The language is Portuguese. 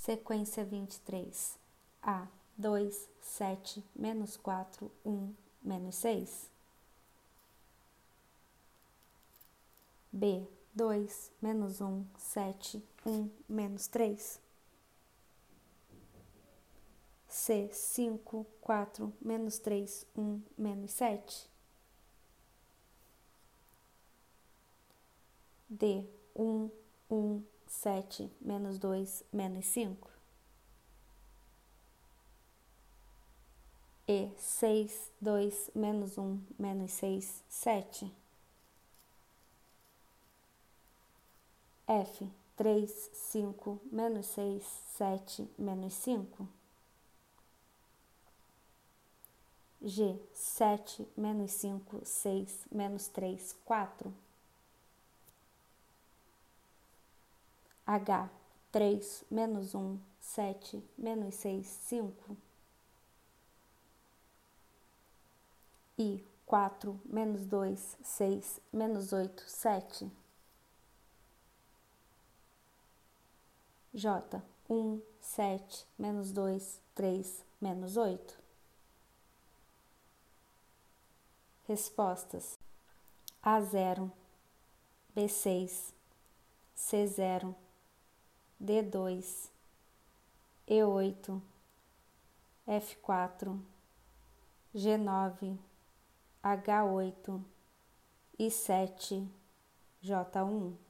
Sequência 23. A, 2, 7, menos 4, 1, menos 6. B, 2, menos 1, 7, 1, menos 3. C, 5, 4, menos 3, 1, menos 7. D, 1, 1, 7, menos 2, menos 5. E, 6, 2, menos 1, menos 6, 7. F, 3, 5, menos 6, 7, menos 5. G, 7, menos 5, 6, menos 3, 4. H, 3, menos 1, 7, menos 6, 5. I, 4, menos 2, 6, menos 8, 7. J, 1, 7, menos 2, 3, menos 8. Respostas: A0, B6, C0, D2, E8, F4, G9, H8, I7, J1.